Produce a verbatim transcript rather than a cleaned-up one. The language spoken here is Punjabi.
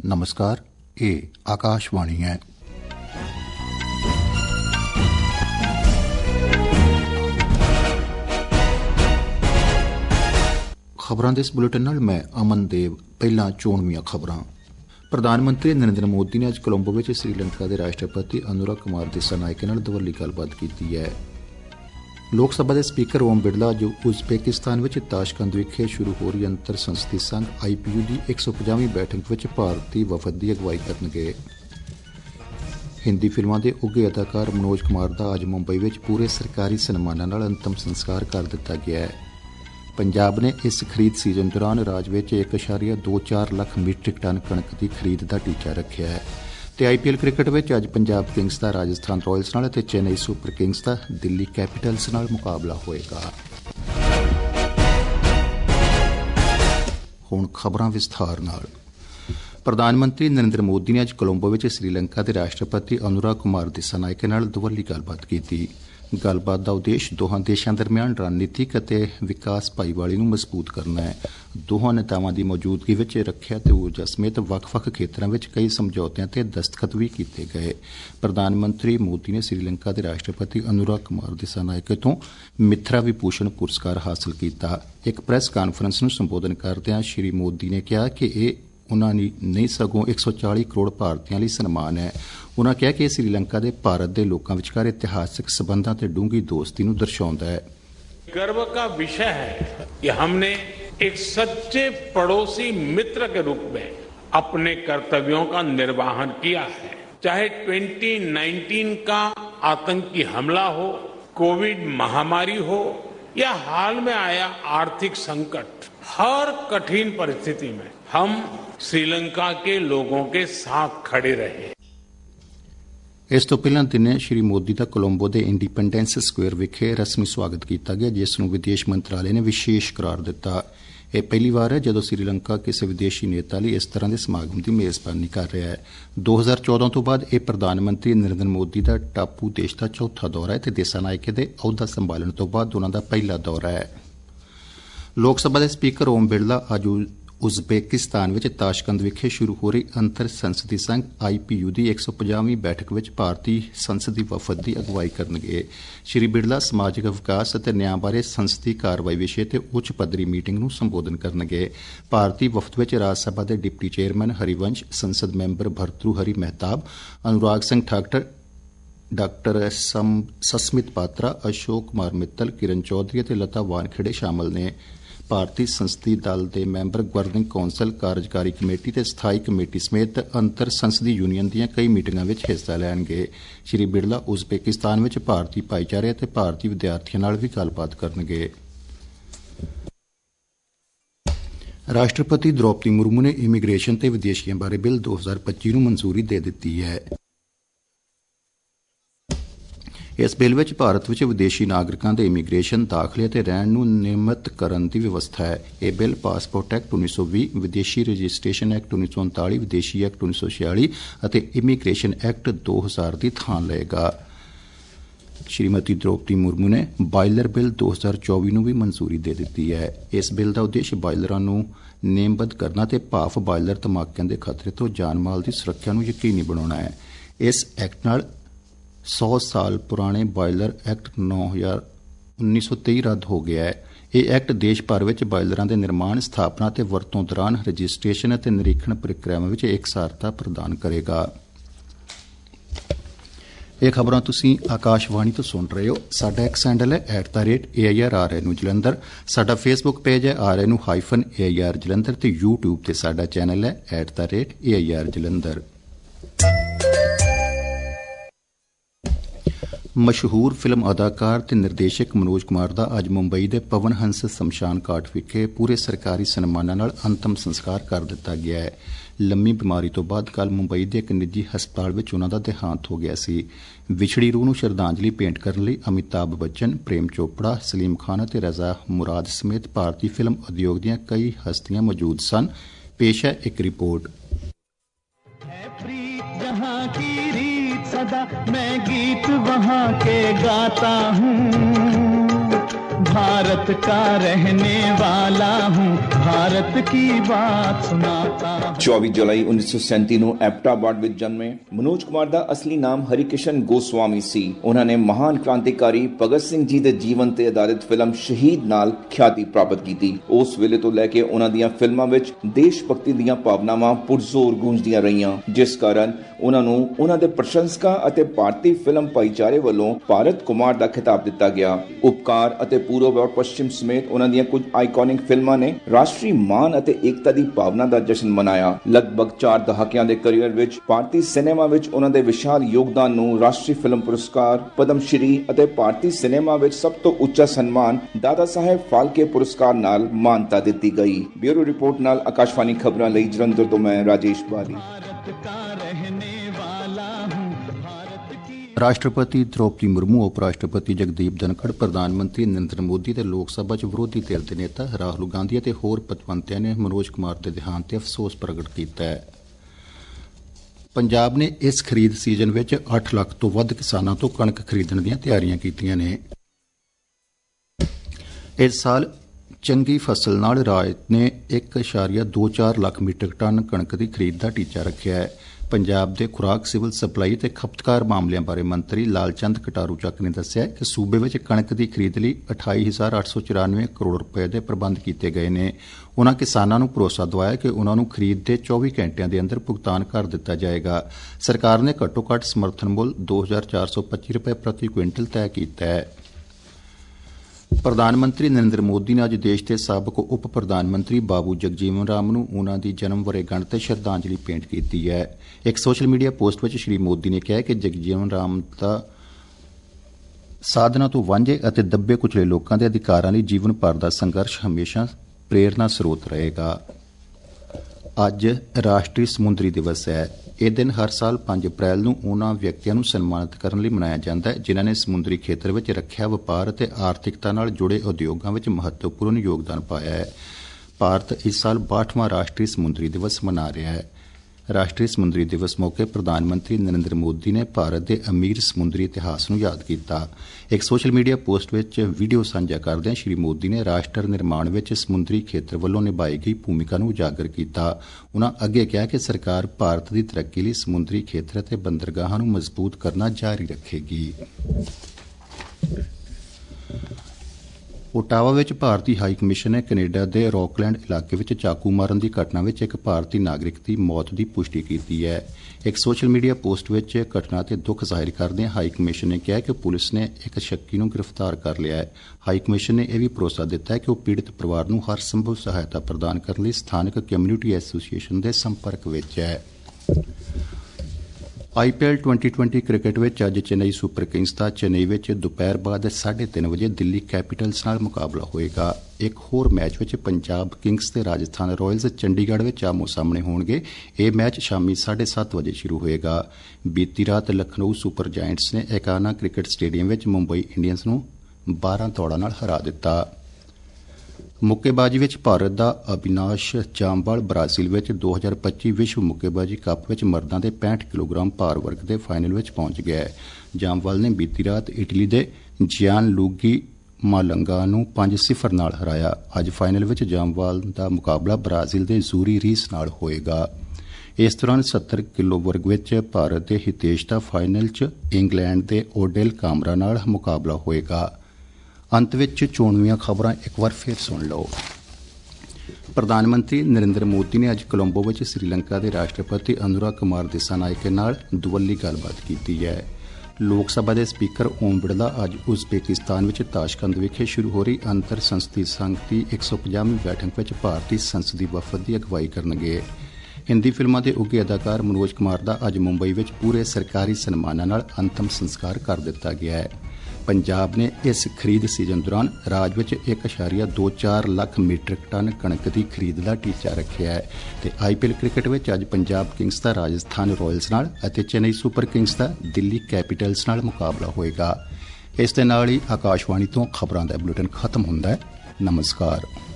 नमस्कार, ये आकाशवाणी है। खबरां दे इस बुलेटिन नाल मैं अमन देव। पहला चोणवीआं खबरां। प्रधानमंत्री नरेंद्र मोदी ने अज कोलंबो विच श्रीलंका के राष्ट्रपति अनुरा कुमार दिसानायके नाल दवल्ली गलबात की है। लोक सभा के स्पीकर ओम बिरला अज उज़बेकिस्तान विच ताशकंद विखे शुरू हो रही अंतर संसदी संघ आई पी यू की एक सौ पचावीं बैठक विच भारतीय वफद की अगवाई करनगे। हिंदी फिल्मां के उगे अदाकार मनोज कुमार का अज मुंबई विच पूरे सरकारी सन्मानां नाल अंतिम संस्कार कर दिता गया है। पंजाब ने इस खरीद सीजन दौरान राज्य में एक अशारिया दो चार लख मीट्रिक टन कणक की खरीद का टीचा रखा है। ते आई पी एल क्रिकेट में अज पंजाब किंग्स का राजस्थान रॉयल्स नाल ते चेन्नई सुपर किंग्स का दिल्ली कैपिटल्स नाल मुकाबला होएगा। हुण खबरां विस्तार नाल। प्रधानमंत्री नरेंद्र मोदी ने अज कोलंबो में श्रीलंका के राष्ट्रपति अनुरा कुमार दिसानायके नाल दवल्ली गलबात की। गलबात का उद्देश्य दोहां देशों दरमियान रणनीतिक और विकास भाईवाली नूं मजबूत करना है। दोहां नेतावां की मौजूदगी विच रखिया ते ऊर्जा समेत वख-वख खेत्रों में कई समझौतियां ते दस्तखत भी किए गए। प्रधानमंत्री मोदी ने श्रीलंका के राष्ट्रपति अनुरा कुमार दिसानायके तो मित्रा विभूषण पुरस्कार हासिल किया। एक प्रेस कानफ्रेंस नूं संबोधन करदिआं श्री मोदी ने कहा कि यह उन्होंने नहीं सगों एक सौ चाली करोड़ भारतीयों लिए सन्मान है। उन्होंने कहा कि श्रीलंका के भारत के लोगों विचकार इतिहासिक संबंधों ते डूंगी दोस्ती नूं दर्शाउंदा है। गर्व का विषय है कि हमने एक सच्चे पड़ोसी मित्र के रूप में अपने कर्तव्यों का निर्वहन किया है। चाहे ट्वेंटी नाइनटीन का आतंकी हमला हो, कोविड महामारी हो या हाल में आया आर्थिक संकट, हर कठिन परिस्थिति में हम श्रीलंका के लोगों के साथ खड़े रहे। इस तो पहला दिन श्री मोदी का कोलंबो के इंडिपेंडेंस स्क्वेयर विखे रस्मी स्वागत किया गया, जिसनूं विदेश मंत्रालय ने विशेष करार दिता। यह पहली बार है जदों श्रीलंका किसी विदेशी नेता लिए इस तरह के समागम की मेजबानी कर रहा है। दो हज़ार चौदह तो बाद यह प्रधानमंत्री नरेंद्र मोदी का टापू देश का चौथा दौरा है ते दिसानायके दे अहुदा संभालण तो बाद उन्हां दा पहला दौरा है। लोक सभा के स्पीकर ओम बिरला अज उज़बेकिस्तान विच ताशकंद विखे शुरू हो रही अंतर संसदी संघ आई पी यू की एक सौ पचावीं बैठक विच भारतीय संसदी वफद की अगवाई करनगे। श्री बिरला समाजिक विकास और न्याय बारे संसदी कार्रवाई विषय ते उच्च पद्धरी मीटिंग नूं संबोधन करनगे। भारतीय वफद विच राज सभा के डिप्टी चेयरमैन हरिवंश, संसद मैंबर भर्तृहरि मेहताब, अनुराग सिंह ठाकर, डॉक्टर सस्मित पात्रा, अशोक कुमार मित्तल, किरण चौधरी और लता वानखेड़े शामिल ने। भारतीय संसदीय दल के मैंबर गवर्निंग कौंसल, कार्यकारी कमेटी ते स्थाई कमेटी समेत अंतर संसदीय यूनियन दीआं कई मीटिंगां विच हिस्सा लैणगे। श्री बिरला उज़बेकिस्तान विच भारतीय भाईचारे ते भारतीय विद्यार्थियों नाल भी गलबात करनगे। राष्ट्रपति द्रौपदी मुर्मू ने इमीग्रेशन ते विदेशियां बारे बिल दो हज़ार पच्ची नूं मंजूरी दे दित्ती है। इस बिल विच भारत विच विदेशी नागरिकों के इमीग्रेशन, दाखले ते रहण नूं नियमित करन दी व्यवस्था है। यह बिल पासपोर्ट एक्ट उन्नीस सौ बीस, विदेशी रजिस्ट्रेशन एक्ट उन्नीस सौ उनताली, विदेशी एक्ट उन्नीस सौ छियाली और इमीग्रेशन एक्ट दो हज़ार की थान लेगा। श्रीमती द्रौपदी मुर्मू ने बॉयलर बिल दो हज़ार चौबीस नूं भी मंजूरी दे दी है। इस बिल का उद्देश्य बॉयलरां नूं नेमबद्ध करना ते भाफ बॉयलर धमाकिਆਂ के खतरे तो जान माल की सुरक्षा नूं यकीनी बनाना है। इस एक्ट नाल सौ साल पुराने बॉयलर एक्ट नौ हज़ार उन्नीस सौ तेई रद्द हो गया है। यह एक्ट देश भर में बॉयलरां के निर्माण, स्थापना ते वरतों दौरान रजिस्ट्रेशन ते निरीक्षण प्रक्रियावां में एकसारता प्रदान करेगा। ये खबरां तुसीं आकाशवाणी तो सुन रहे हो। साडा एक्स हैंडल है at the rate A I R R N Jalandhar. साडा फेसबुक पेज है R N hyphen A I R Jalandhar ते यूट्यूब ते साडा चैनल है at the rate A I R Jalandhar. मशहूर फिल्म अदाकार ते निर्देशक मनोज कुमार का अज मुंबई के पवन हंस शमशान घाट विखे पूरे सरकारी सन्मानां नाल अंतिम संस्कार कर दिता गया है। लंबी बीमारी तो बाद कल मुंबई के एक निजी हस्पताल में उन्हां दा देहांत हो गया सी। विछड़ी रूह नूं श्रद्धांजलि भेंट करने लई अमिताभ बच्चन, प्रेम चोपड़ा, सलीम खान ते रजा मुराद समेत भारतीय फिल्म उद्योग दीआं कई हस्तियां मौजूद सन। पेश है एक रिपोर्ट। जहाँ की रीत सदा मैं गीत वहाँ के गाता हूँ, भारत का रहने वाला हूँ, भारत की बात सुनाता हूँ। चौबीस जुलाई उन्नीस सौ सैंती ਨੂੰ ਐਬਟਾਬਾਦ ਵਿੱਚ ਜਨਮੇ ਮਨੋਜ ਕੁਮਾਰ ਦਾ ਅਸਲੀ ਨਾਮ ਹਰੀਕਿਸ਼ਨ ਗੋਸਵਾਮੀ ਸੀ। ਉਹਨਾਂ ਨੇ ਮਹਾਨ ਕ੍ਰਾਂਤੀਕਾਰੀ ਭਗਤ ਸਿੰਘ ਜੀ ਦੇ ਜੀਵਨ ਤੇ ਆਧਾਰਿਤ ਫਿਲਮ ਸ਼ਹੀਦ ਨਾਲ ਖਿਆਤੀ ਪ੍ਰਾਪਤ ਕੀਤੀ। ਉਸ ਵੇਲੇ ਤੋਂ ਲੈ ਕੇ ਉਹਨਾਂ ਦੀਆਂ ਫਿਲਮਾਂ ਵਿੱਚ ਦੇਸ਼ ਭਗਤੀ ਦੀਆਂ ਭਾਵਨਾਵਾਂ ਪੁਰਜ਼ੋਰ ਗੂੰਜਦੀਆਂ ਰਹੀਆਂ, ਜਿਸ ਕਾਰਨ ਉਹਨਾਂ ਨੂੰ ਉਹਨਾਂ ਦੇ ਪ੍ਰਸ਼ੰਸਕਾਂ ਅਤੇ ਭਾਰਤੀ ਫਿਲਮ ਭਾਈਚਾਰੇ ਵੱਲੋਂ ਭਾਰਤ ਕੁਮਾਰ ਦਾ ਖਿਤਾਬ ਦਿੱਤਾ ਗਿਆ। ਉਪਕਾਰ ਅਤੇ ਪੂਰਬ ਔਰ ਪੱਛਮ ਸਮੇਤ ਉਹਨਾਂ ਦੀਆਂ ਕੁਝ ਆਈਕੋਨਿਕ ਫਿਲਮਾਂ ਨੇ ਰਾਸ਼ਟਰੀ ਮਾਣ ਅਤੇ ਏਕਤਾ ਦੀ ਭਾਵਨਾ ਦਾ ਜਸ਼ਨ ਮਨਾਇਆ। ਲਗਭਗ ਚਾਰ ਦਹਾਕਿਆਂ ਦੇ ਕਰੀਅਰ ਵਿੱਚ ਭਾਰਤੀ ਸਿਨੇਮਾ ਵਿੱਚ ਉਹਨਾਂ ਦੇ ਵਿਸ਼ਾਲ ਯੋਗਦਾਨ ਨੂੰ ਰਾਸ਼ਟਰੀ ਫਿਲਮ ਪੁਰਸਕਾਰ, ਪਦਮ ਸ਼੍ਰੀ ਅਤੇ ਭਾਰਤੀ ਸਿਨੇਮਾ ਵਿੱਚ ਸਭ ਤੋਂ ਉੱਚਾ ਸਨਮਾਨ ਦਾਦਾ ਸਾਹਿਬ ਫਾਲਕੇ ਪੁਰਸਕਾਰ ਨਾਲ ਮਾਨਤਾ ਦਿੱਤੀ ਗਈ। ਬਿਊਰੋ ਰਿਪੋਰਟ ਨਾਲ ਆਕਾਸ਼ਵਾਣੀ ਖਬਰਾਂ ਲਈ ਜਲੰਧਰ ਤੋਂ ਮੈਂ ਰਾਜੇਸ਼ ਬਾਲੀ। ਰਾਸ਼ਟਰਪਤੀ ਦ੍ਰੋਪਦੀ ਮੁਰਮੂ, ਉਪ ਰਾਸ਼ਟਰਪਤੀ ਜਗਦੀਪ ਧਨਖੜ, ਪ੍ਰਧਾਨ ਮੰਤਰੀ ਨਰਿੰਦਰ ਮੋਦੀ ਤੇ ਲੋਕ ਸਭਾ 'ਚ ਵਿਰੋਧੀ ਧਿਰ ਦੇ ਨੇਤਾ ਰਾਹੁਲ ਗਾਂਧੀ ਅਤੇ ਹੋਰ ਪਤਵੰਤਿਆਂ ਨੇ ਮਨੋਜ ਕੁਮਾਰ ਦੇ ਦੇਹਾਂਤ ਤੇ ਅਫਸੋਸ ਪ੍ਰਗਟ ਕੀਤਾ ਹੈ। ਪੰਜਾਬ ਨੇ ਇਸ ਖਰੀਦ ਸੀਜ਼ਨ ਵਿੱਚ ਅੱਠ ਲੱਖ ਤੋਂ ਵੱਧ ਕਿਸਾਨਾਂ ਤੋਂ ਕਣਕ ਖਰੀਦਣ ਦੀਆਂ ਤਿਆਰੀਆਂ ਕੀਤੀਆਂ ਨੇ। ਇਸ ਸਾਲ ਚੰਗੀ ਫਸਲ ਨਾਲ ਰਾਜ ਨੇ ਇੱਕ ਇਸ਼ਾਰੀਆ ਦੋ ਚਾਰ ਲੱਖ ਮੀਟਰ ਟਨ ਕਣਕ ਦੀ ਖਰੀਦ ਦਾ ਟੀਚਾ ਰੱਖਿਆ ਹੈ। ਪੰਜਾਬ ਦੇ ਖੁਰਾਕ, ਸਿਵਲ ਸਪਲਾਈ ਤੇ ਖਪਤਕਾਰ ਮਾਮਲਿਆਂ ਬਾਰੇ ਮੰਤਰੀ ਲਾਲਚੰਦ ਕਟਾਰੂ ਚੱਕ ਨੇ ਦੱਸਿਆ ਕਿ ਸੂਬੇ ਵਿੱਚ ਕਣਕ ਦੀ ਖਰੀਦ ਲਈ ਅਠਾਈ ਹਜ਼ਾਰ ਅੱਠ ਸੌ ਚੁਰਾਨਵੇਂ ਕਰੋੜ ਰੁਪਏ ਦੇ ਪ੍ਰਬੰਧ ਕੀਤੇ ਗਏ ਨੇ। ਉਨ੍ਹਾਂ ਕਿਸਾਨਾਂ ਨੂੰ ਭਰੋਸਾ ਦਿਵਾਇਆ ਕਿ ਉਨ੍ਹਾਂ ਨੂੰ ਖਰੀਦ ਦੇ ਚੌਵੀ ਘੰਟਿਆਂ ਦੇ ਅੰਦਰ ਭੁਗਤਾਨ ਕਰ ਦਿੱਤਾ ਜਾਏਗਾ। ਸਰਕਾਰ ਨੇ ਘੱਟੋ ਘੱਟ ਸਮਰਥਨ ਮੁੱਲ ਦੋ ਹਜ਼ਾਰ ਚਾਰ ਸੌ ਪੱਚੀ ਰੁਪਏ ਪ੍ਰਤੀ ਕੁਇੰਟਲ ਤੈਅ ਕੀਤਾ ਹੈ। ਪ੍ਰਧਾਨ ਮੰਤਰੀ ਨਰਿੰਦਰ ਮੋਦੀ ਨੇ ਅੱਜ ਦੇਸ਼ ਦੇ ਸਾਬਕ ਉਪ ਪ੍ਰਧਾਨ ਮੰਤਰੀ ਬਾਬੂ ਜਗਜੀਵਨ ਰਾਮ ਨੂੰ ਉਨ੍ਹਾਂ ਦੀ ਜਨਮ ਵਰ੍ਹੇਗੰਢ ਤੇ ਸ਼ਰਧਾਂਜਲੀ ਭੇਂਟ ਕੀਤੀ ਹੈ। ਇੱਕ ਸੋਸ਼ਲ ਮੀਡੀਆ ਪੋਸਟ ਵਿੱਚ ਸ਼੍ਰੀ ਮੋਦੀ ਨੇ ਕਿਹਾ ਕਿ ਜਗਜੀਵਨ ਰਾਮ ਦਾ ਸਾਧਨਾ ਤੋਂ ਵਾਂਝੇ ਅਤੇ ਦੱਬੇ ਕੁਚਲੇ ਲੋਕਾਂ ਦੇ ਅਧਿਕਾਰਾਂ ਲਈ ਜੀਵਨ ਭਰ ਦਾ ਸੰਘਰਸ਼ ਹਮੇਸ਼ਾ ਪ੍ਰੇਰਨਾ ਸਰੋਤ ਰਹੇਗਾ। ਅੱਜ ਰਾਸ਼ਟਰੀ ਸਮੁੰਦਰੀ ਦਿਵਸ ਹੈ। ਇਹ ਦਿਨ ਹਰ ਸਾਲ ਪੰਜ ਅਪ੍ਰੈਲ ਨੂੰ ਉਨ੍ਹਾਂ ਵਿਅਕਤੀਆਂ ਨੂੰ ਸਨਮਾਨਿਤ ਕਰਨ ਲਈ ਮਨਾਇਆ ਜਾਂਦਾ ਹੈ ਜਿਨ੍ਹਾਂ ਨੇ ਸਮੁੰਦਰੀ ਖੇਤਰ ਵਿੱਚ ਰੱਖਿਆ, ਵਪਾਰ ਅਤੇ ਆਰਥਿਕਤਾ ਨਾਲ ਜੁੜੇ ਉਦਯੋਗਾਂ ਵਿੱਚ ਮਹੱਤਵਪੂਰਨ ਯੋਗਦਾਨ ਪਾਇਆ ਹੈ। ਭਾਰਤ ਇਸ ਸਾਲ ਬਾਹਠਵਾਂ ਰਾਸ਼ਟਰੀ ਸਮੁੰਦਰੀ ਦਿਵਸ ਮਨਾ ਰਿਹਾ ਹੈ। ਰਾਸ਼ਟਰੀ ਸਮੁੰਦਰੀ ਦਿਵਸ ਮੌਕੇ ਪ੍ਰਧਾਨ ਮੰਤਰੀ ਨਰਿੰਦਰ ਮੋਦੀ ਨੇ ਭਾਰਤ ਦੇ ਅਮੀਰ ਸਮੁੰਦਰੀ ਇਤਿਹਾਸ ਨੂੰ ਯਾਦ ਕੀਤਾ। ਇੱਕ ਸੋਸ਼ਲ ਮੀਡੀਆ ਪੋਸਟ ਵਿੱਚ ਵੀਡੀਓ ਸਾਂਝਾ ਕਰਦਿਆਂ ਸ਼੍ਰੀ ਮੋਦੀ ਨੇ ਰਾਸ਼ਟਰ ਨਿਰਮਾਣ ਵਿੱਚ ਸਮੁੰਦਰੀ ਖੇਤਰ ਵੱਲੋਂ ਨਿਭਾਈ ਗਈ ਭੂਮਿਕਾ ਨੂੰ ਉਜਾਗਰ ਕੀਤਾ। ਉਨ੍ਹਾਂ ਅੱਗੇ ਕਿਹਾ ਕਿ ਸਰਕਾਰ ਭਾਰਤ ਦੀ ਤਰੱਕੀ ਲਈ ਸਮੁੰਦਰੀ ਖੇਤਰ ਅਤੇ ਬੰਦਰਗਾਹਾਂ ਨੂੰ ਮਜ਼ਬੂਤ ਕਰਨਾ ਜਾਰੀ ਰੱਖੇਗੀ। ਓਟਾਵਾ ਵਿੱਚ ਭਾਰਤੀ ਹਾਈ ਕਮਿਸ਼ਨ ਨੇ ਕੈਨੇਡਾ ਦੇ ਰੌਕਲੈਂਡ ਇਲਾਕੇ ਵਿੱਚ ਚਾਕੂ ਮਾਰਨ ਦੀ ਘਟਨਾ ਵਿੱਚ ਇੱਕ ਭਾਰਤੀ ਨਾਗਰਿਕ ਦੀ ਮੌਤ ਦੀ ਪੁਸ਼ਟੀ ਕੀਤੀ ਹੈ। ਇੱਕ ਸੋਸ਼ਲ ਮੀਡੀਆ ਪੋਸਟ ਵਿੱਚ ਘਟਨਾ ਤੇ ਦੁੱਖ ਜ਼ਾਹਿਰ ਕਰਦਿਆਂ ਹਾਈ ਕਮਿਸ਼ਨ ਨੇ ਕਿਹਾ ਕਿ ਪੁਲਿਸ ਨੇ ਇੱਕ ਸ਼ੱਕੀ ਨੂੰ ਗ੍ਰਿਫਤਾਰ ਕਰ ਲਿਆ ਹੈ। ਹਾਈ ਕਮਿਸ਼ਨ ਨੇ ਇਹ ਵੀ ਭਰੋਸਾ ਦਿੱਤਾ ਹੈ ਕਿ ਉਹ ਪੀੜਤ ਪਰਿਵਾਰ ਨੂੰ ਹਰ ਸੰਭਵ ਸਹਾਇਤਾ ਪ੍ਰਦਾਨ ਕਰਨ ਲਈ ਸਥਾਨਕ ਕਮਿਊਨਿਟੀ ਐਸੋਸੀਏਸ਼ਨ ਦੇ ਸੰਪਰਕ ਵਿੱਚ ਹੈ। I P L twenty twenty cricket ਵਿੱਚ ਅੱਜ ਚੇਨਈ ਸੁਪਰ ਕਿੰਗਜ਼ ਦਾ ਚੇਨਈ ਵਿੱਚ ਦੁਪਹਿਰ ਬਾਅਦ ਸਾਢੇ ਤਿੰਨ ਵਜੇ ਦਿੱਲੀ ਕੈਪੀਟਲਸ ਨਾਲ ਮੁਕਾਬਲਾ ਹੋਏਗਾ। ਇੱਕ ਹੋਰ ਮੈਚ ਵਿੱਚ ਪੰਜਾਬ ਕਿੰਗਜ਼ ਤੇ ਰਾਜਸਥਾਨ ਰਾਇਲਸ ਚੰਡੀਗੜ੍ਹ ਵਿੱਚ ਆਮੋ ਸਾਹਮਣੇ ਹੋਣਗੇ। ਇਹ ਮੈਚ ਸ਼ਾਮੀ ਸਾਢੇ ਸੱਤ ਵਜੇ ਸ਼ੁਰੂ ਹੋਏਗਾ। ਬੀਤੀ ਰਾਤ ਲਖਨਊ ਸੁਪਰ ਜਾਇੰਟਸ ਨੇ ਏਕਾਨਾ ਕ੍ਰਿਕਟ ਸਟੇਡੀਅਮ ਵਿੱਚ ਮੁੰਬਈ ਇੰਡੀਅਨਸ ਨੂੰ ਬਾਰਾਂ ਦੌੜਾਂ ਨਾਲ ਹਰਾ ਦਿੱਤਾ। ਮੁੱਕੇਬਾਜ਼ੀ ਵਿੱਚ ਭਾਰਤ ਦਾ ਅਵਿਨਾਸ਼ ਜਾਂਬਾਲ ਬ੍ਰਾਜ਼ੀਲ ਵਿੱਚ ਦੋ ਹਜ਼ਾਰ ਪੱਚੀ ਵਿਸ਼ਵ ਮੁੱਕੇਬਾਜ਼ੀ ਕੱਪ ਵਿੱਚ ਮਰਦਾਂ ਦੇ ਪੈਂਹਠ ਕਿਲੋਗ੍ਰਾਮ ਭਾਰ ਵਰਗ ਦੇ ਫਾਈਨਲ ਵਿੱਚ ਪਹੁੰਚ ਗਿਆ ਹੈ। ਜਾਂਬਾਲ ਨੇ ਬੀਤੀ ਰਾਤ ਇਟਲੀ ਦੇ ਜਿਆਨ ਲੂਗੀ ਮਾਲੰਗਾ ਨੂੰ ਪੰਜ ਸਿਫਰ ਨਾਲ ਹਰਾਇਆ। ਅੱਜ ਫਾਈਨਲ ਵਿੱਚ ਜਾਂਬਾਲ ਦਾ ਮੁਕਾਬਲਾ ਬ੍ਰਾਜ਼ੀਲ ਦੇ ਜ਼ੂਰੀ ਰੀਸ ਨਾਲ ਹੋਏਗਾ। ਇਸ ਦੌਰਾਨ ਸੱਤਰ ਕਿਲੋ ਵਰਗ ਵਿੱਚ ਭਾਰਤ ਦੇ ਹਿਤੇਸ਼ ਦਾ ਫਾਈਨਲ 'ਚ ਇੰਗਲੈਂਡ ਦੇ ਓਡੇਲ ਕਾਮਰਾ ਨਾਲ ਮੁਕਾਬਲਾ ਹੋਏਗਾ। ਅੰਤ ਵਿੱਚ ਚੋਣਵੀਆਂ ਖਬਰਾਂ ਇੱਕ ਵਾਰ ਫਿਰ ਸੁਣ ਲਓ। ਪ੍ਰਧਾਨ ਮੰਤਰੀ ਨਰਿੰਦਰ ਮੋਦੀ ਨੇ ਅੱਜ ਕੋਲੰਬੋ ਵਿੱਚ ਸ੍ਰੀਲੰਕਾ ਦੇ ਰਾਸ਼ਟਰਪਤੀ ਅਨੁਰਾਗ ਕੁਮਾਰ ਦਿਸਾਨਾਇਕੇ ਨਾਲ ਦੁਵੱਲੀ ਗੱਲਬਾਤ ਕੀਤੀ ਹੈ। ਲੋਕ ਸਭਾ ਦੇ ਸਪੀਕਰ ਓਮ ਬਿਰਲਾ ਅੱਜ ਉਜ਼ਬੇਕਿਸਤਾਨ ਵਿੱਚ ਤਾਸ਼ਕੰਦ ਵਿਖੇ ਸ਼ੁਰੂ ਹੋ ਰਹੀ ਅੰਤਰ ਸੰਸਦੀ ਸੰਘ ਦੀ ਇੱਕ ਸੌ ਪੰਜਾਹਵੀਂ ਬੈਠਕ ਵਿੱਚ ਭਾਰਤੀ ਸੰਸਦੀ ਵਫਦ ਦੀ ਅਗਵਾਈ ਕਰਨਗੇ। ਹਿੰਦੀ ਫਿਲਮਾਂ ਦੇ ਉੱਘੇ ਅਦਾਕਾਰ ਮਨੋਜ ਕੁਮਾਰ ਦਾ ਅੱਜ ਮੁੰਬਈ ਵਿੱਚ ਪੂਰੇ ਸਰਕਾਰੀ ਸਨਮਾਨਾਂ ਨਾਲ ਅੰਤਮ ਸੰਸਕਾਰ ਕਰ ਦਿੱਤਾ ਗਿਆ ਹੈ। ਪੰਜਾਬ ਨੇ ਇਸ ਖਰੀਦ ਸੀਜ਼ਨ ਦੌਰਾਨ ਰਾਜ ਵਿੱਚ ਇੱਕ ਇਸ਼ਾਰੀਆ ਦੋ ਚਾਰ ਲੱਖ ਮੀਟ੍ਰਿਕ ਟਨ ਕਣਕ ਦੀ ਖਰੀਦ ਦਾ ਟੀਚਾ ਰੱਖਿਆ ਹੈ। ਤੇ ਆਈ ਪੀ ਐਲ ਕ੍ਰਿਕਟ ਵਿੱਚ ਅੱਜ ਪੰਜਾਬ ਕਿੰਗਜ਼ ਦਾ ਰਾਜਸਥਾਨ ਰਾਇਲਸ ਨਾਲ ਅਤੇ ਚੇਨਈ ਸੁਪਰ ਕਿੰਗਜ਼ ਦਾ ਦਿੱਲੀ ਕੈਪੀਟਲਸ ਨਾਲ ਮੁਕਾਬਲਾ ਹੋਏਗਾ। ਇਸ ਦੇ ਨਾਲ ਹੀ ਆਕਾਸ਼ਵਾਣੀ ਤੋਂ ਖਬਰਾਂ ਦਾ ਬੁਲੇਟਿਨ ਖਤਮ ਹੁੰਦਾ ਹੈ। ਨਮਸਕਾਰ।